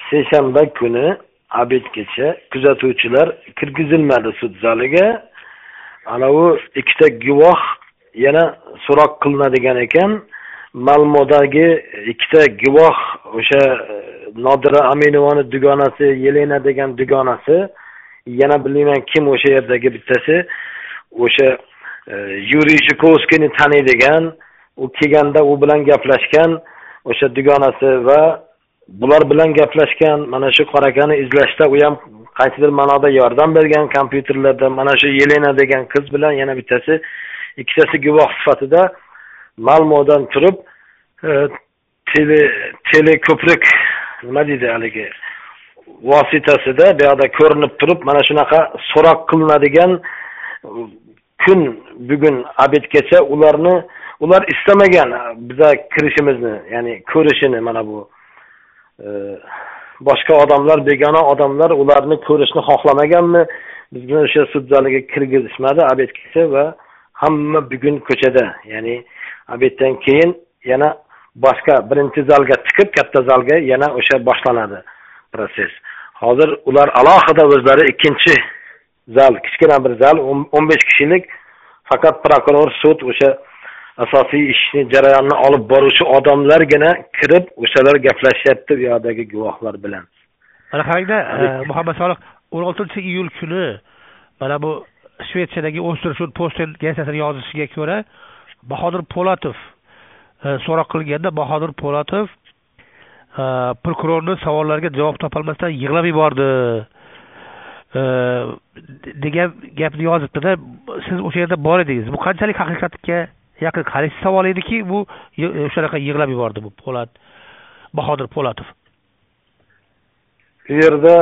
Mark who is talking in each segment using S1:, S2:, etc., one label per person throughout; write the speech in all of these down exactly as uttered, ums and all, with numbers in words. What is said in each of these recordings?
S1: seshanba kuni obedgacha kuzatuvchilar kirgizilmadi sud zaliga. Ana u ikkita guvoh yana so'roq qilinadigan ekan. Malmodagi ikkita guvoh o'sha Nodira Aminovaning dugonasi, Yelena degan dugonasi, yana bilmayman kim o'sha yerdagi bittasi, o'sha Yuriy Zhukovskiyni taniydigan, u kelganda u bilan gaplashgan o'sha dugonasi va bular bilan gaplashgan, mana shu qorakani izlashda u ham qaysidir ma'noda yordam bergan kompyuterlarda. Mana shu Yelena degan qiz bilan yana bittasi, ikkitasi guvoh sifatida Malmodan turib tele tele ko'prik nima deydi haligi vositasida bu yerda ko'rinib turib mana shunaqa so'roq qilinadigan kun bugun obedgacha ularni ular istamagan biza kirishimizni, ya'ni ko'rishini. Mana bu boshqa odamlar, begona odamlar ularni ko'rishni xohlamaganmi? Bizni o'sha sud zaliga kirgizishmadi obedgacha va hamma bugun ko'chada. Ya'ni obeddan keyin yana boshqa birinchi zalga chiqib, katta zalga yana o'sha boshlanadi proses. Hozir ular alohida o'zlari ikkinchi zal, kichkina bir zal, o'n besh kishilik, faqat prokuror, sud o'sha asosiy ishni jarayonni olib boruvchi odamlargina kirib, o'shalar gaplashyapti bu yerdagi guvohlar bilan.
S2: Mana qarangda, Muhammad Solih, o'n oltinchi iyul kuni mana bu Shvetsiyadagi Ostersund Posten gazetasining yozishiga ko'ra, Bahodir Po'latov so'roq qilganda Bahodir Po'latov prokurorning savollariga javob topolmasdan yig'lab yubordi degan gapni yozibdi-da. Siz o'sha yerda bor edingiz. Bu qanchalik haqiqatga yaqin qaysi savol ediki, bu o'shanaqa yig'lab yubordi bu Po'lat Bahodir Po'latov.
S1: Bu yerda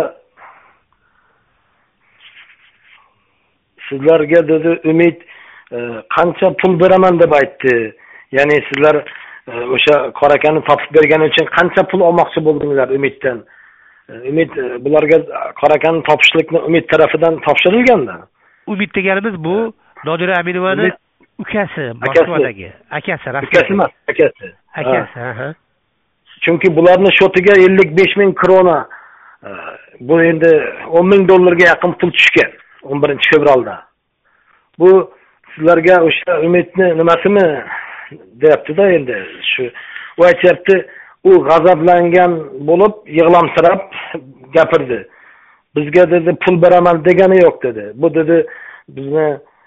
S1: sizlarga dedi Umid qancha pul beraman deb aytdi. Ya'ni sizlar o'sha qorakani topib bergani uchun qancha pul olmoqchi bo'ldinglar Umiddan? Umid bularga qorakani topishlikni Umid tarafidan topshirilganda.
S2: Umid deganimiz bu Nodira Aminovaning ukasi, Moskvadagi akasi,
S1: ukasi emas, akasi.
S2: Akasi, ha.
S1: Chunki bularning shotiga ellik besh ming krona, bu endi o'n ming dollarga yaqin pul tushgan o'n birinchi fevralda. Bu sizlarga o'sha Umidni nimasimi deyapti-da endi shu. U aytibdi, u g'azablangan bo'lib, yig'lamsirab gapirdi. Bizga dedi pul beraman degani yo'q dedi. Bu dedi bizni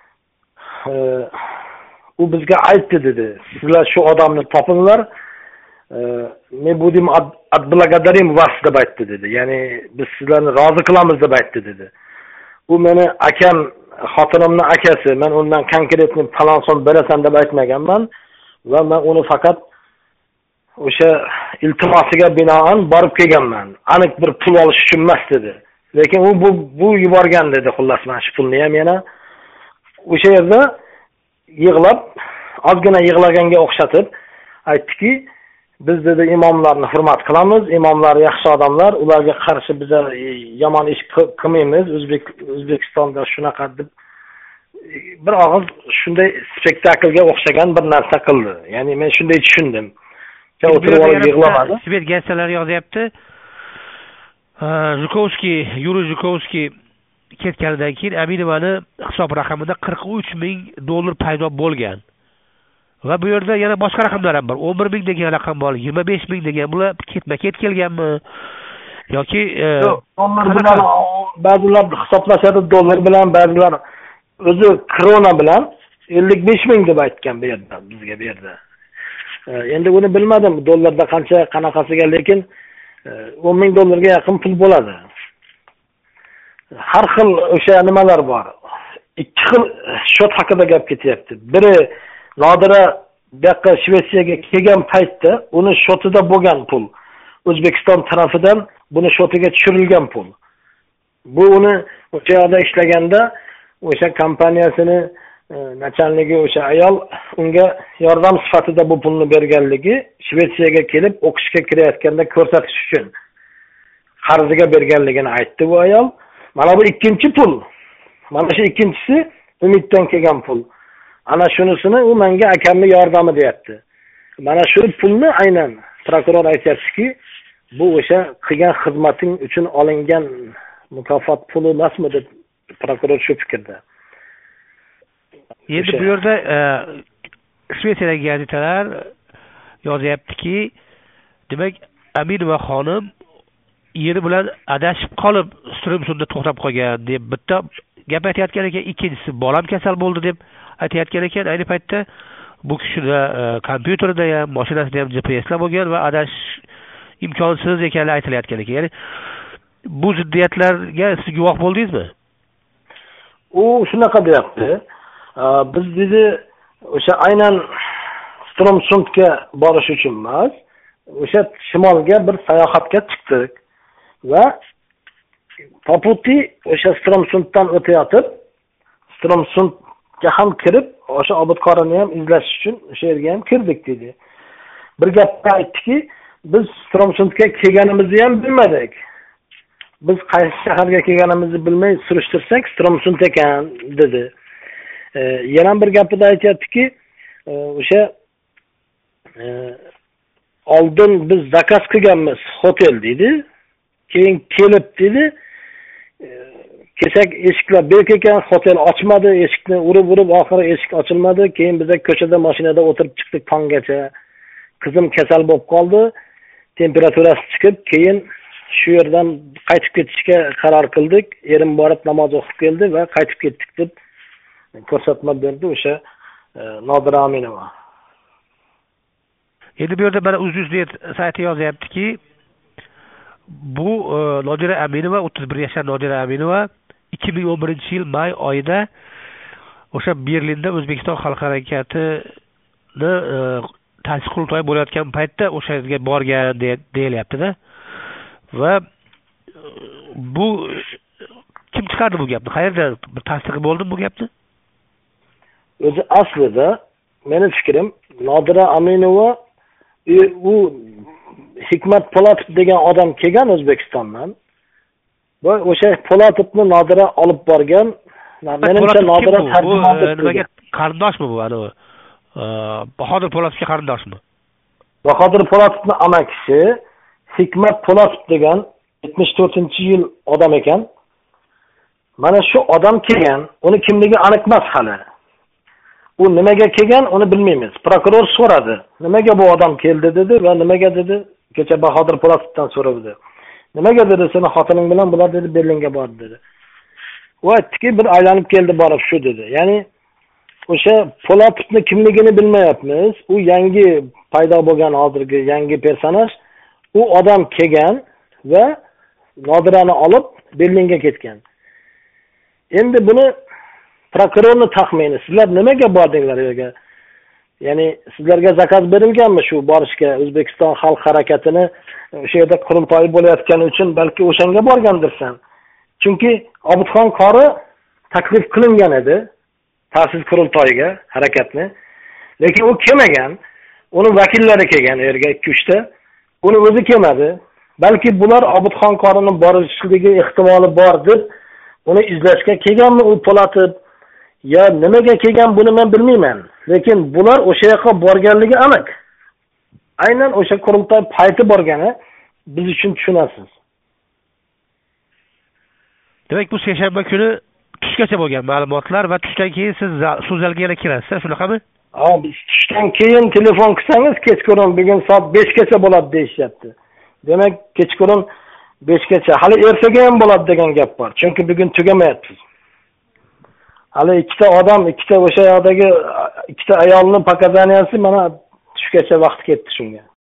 S1: u bizga aytdi dedi. Sizlar shu odamni topinglar. Men budim adblagodarim vas deb aytdi dedi. Ya'ni biz sizlarni rozi qilamiz deb aytdi dedi. U meni akam, xotinimning akasi, men undan konkretni falon so'm berasan deb aytmaganman va men uni faqat o'sha iltimosiga binoan borib kelganman. Aniq bir pul olish uchun emas dedi. Lekin u bu bu yuborgan dedi, xullas mana shu pulni ham yana o'sha yerda yig'lab, ozgina yig'laganga o'xshatib aytdiki, biz dedi imomlarni hurmat qilamiz, imomlar yaxshi odamlar, ularga qarshi biz yomon ish qilmaymiz, O'zbek O'zbekistonda shunaqa deb bir og'iz shunday spektaklga o'xshagan bir narsa qildi. Ya'ni men shunday tushundim. O'tirib olib yig'lamadi.
S2: Svet gazetalari yozyapti. Zhukovskiy, Yuriy Zhukovskiy ketganidan keyin Aminovani hisob raqamida qirq uch ming dollar paydo bo'lgan. Va bu yerda yana boshqa raqamlar ham bor. o'n bir ming degan raqam bor, yigirma besh ming degan. Bular ketma-ket kelganmi yoki
S1: dollar bilan ba'zilar hisoblashadi, dollar bilan, ba'zilar o'zi krona bilan ellik besh ming deb aytgan bu yerda, bizga bu yerda. Endi uni bilmadim dollarda qancha qanaqasiga, lekin o'n ming dollarga yaqin pul bo'ladi. Har xil o'sha nimalar bor. Ikki xil shot haqida gap ketyapti. Biri Nodira bu yoqqa Shvetsiyaga kelgan paytda uni shotida bo'lgan pul. O'zbekiston tarafidan buni shotiga tushirilgan pul. Bu uni o'sha yerda ishlaganda o'sha kompaniyasini nachalnigi o'sha ayol unga yordam sifatida bu pulni berganligi, Shvetsiyaga kelib o'qishga kirayotganda ko'rsatish uchun qarziga berganligini aytdi bu ayol. Mana bu ikkinchi pul. Mana shu ikkinchisi Umiddan kelgan pul. Ana shunisini u menga akamning yordami deyapti. Mana shu pulni aynan prokuror aytayaptiki, bu o'sha qilgan xizmating uchun olingan mukofot puli emasmi deb prokuror shu fikrda.
S2: Endi bu yerda Shvetsiyadagi gazetalar yozyaptiki, demak, Aminova xonim eri bilan adashib qolib Stromsunda to'xtab qolgan deb bitta gap aytayotgan ekan, ikkinchisi bolam kasal bo'ldi deb aytayotgan ekan. Ayni paytda bu kishida kompyuterida ham, mashinasida ham G P S'lar bo'lgan va adash imkonsiz ekanligi aytilayotgan ekan. Ya'ni bu ziddiyatlarga siz guvoh bo'ldingizmi?
S1: U shunaqa deyapti. Biz dedi o'sha aynan Stromsundga borish uchun emas, o'sha shimolga bir sayohatga chiqdik va Poputi o'sha Stromsunddan o'tayotib, Stromsundga ham kirib, o'sha obodkorni ham izlash uchun o'sha yerga ham kirdik dedi. Bir gap aytdiki, biz Stromsundga kelganimizni ham bilmadik. Biz qaysi shaharga kelganimizni bilmay surishtirsak, Stromsund ekan dedi. E, yana bir gapida aytayaptiki, e, o'sha e, oldin biz zakaz qilganmiz hotel dedi. Keyin kelib dedi, e, kesak eshiklar berk ekan, hotel ochmadi, eshikni urib-urib oxiri eshik ochilmadi. Keyin biz ko'chada mashinada o'tirib chiqdik tonggacha. Qizim kasal bo'lib qoldi. Temperaturasi chiqib, keyin shu yerdan qaytib ketishga qaror qildik. Erim borib namoz o'qib keldi va qaytib ketdik deb ko'rsatma berdi o'sha e, Nodira Aminova.
S2: Endi bu yerda mana Uzuznet sayti yozyaptiki, bu e, Nodira Aminova, o'ttiz bir yashar Nodira Aminova ikki ming o'n birinchi yil may oyida o'sha Berlinda O'zbekiston xalq harakatini e, ta'sis qurultoyi bo'layotgan paytda o'sha yerga borgan deyilyapti-da. Va bu kim chiqardi bu gapni? Qayerda bir tasdiqi bo'ldimi bu gapni?
S1: O'zi aslida meni fikrim, Nodira Aminova u Hikmat Po'latov degan odam kelgan O'zbekistondan. Va o'sha Po'latovni Nodira olib borgan. Menimcha Nodira tarjimon deb
S2: nimaga qarindoshmi bu? Ana Bahodir Po'latovga qarindoshmi?
S1: Bahodir Po'latovning amakisi Hikmat Po'latov degan yetmish to'rtinchi yil odam ekan. Mana shu odam kelgan, uni kimligi aniq emas hali. U nimaga kelgan, uni bilmaymiz. Prokuror so'radi. Nimaga bu odam keldi dedi va nimaga dedi? Kecha Bahodir Po'latovdan so'radi. Nimaga dedi, seni xotining bilan bular dedi Berlinga bordi dedi. U aytdiki, bir aylanib keldi borib shu dedi. Ya'ni o'sha Po'latovning kimligini bilmayapmiz. U yangi paydo bo'lgan hozirgi yangi personaj. U odam kelgan va Nodirani olib Berlinga ketgan. Endi buni prokurorni taxmini. Sizlar nimaga bordinglar yerga? Ya'ni sizlarga zakaz berilganmi shu borishga? O'zbekiston xalq harakatini o'sha yerda qurultoyi bo'layotgani uchun balki o'shanga borgandirsan. Chunki Obidxon qori taklif qilingan edi ta'sis qurultoyiga harakatni. Lekin u kelmagan. Uni vakillari kelgan yerga ikki uch ta. Uni o'zi kelmadi. Balki bular Obidxon qorini borishligi ehtimoli bor deb uni izlashga kelganmi u Po'latov? Ya nimaga kelgan buni men bilmayman. Lekin bular o'sha yoqqa borganligi aniq. Aynan o'sha qurultoy payti borgani biz uchun tushunasiz.
S2: Demak, bu seshanba kuni tushgacha bo'lgan ma'lumotlar va tushdan keyin siz so'zalga yana kirasiz, shunaqami?
S1: Ha, biz tushdan keyin telefon qilsangiz kechqurun bugun soat besh gacha bo'ladi deyishyapti. Demak, kechqurun besh gacha, hali ertaga ham bo'ladi degan gap bor. Chunki bugun tugamayapmiz. Hali ikkita odam, ikkita o'sha yoqdagi ikkita ayolning pokazaniyasi mana tushgacha vaqt ketdi shunga.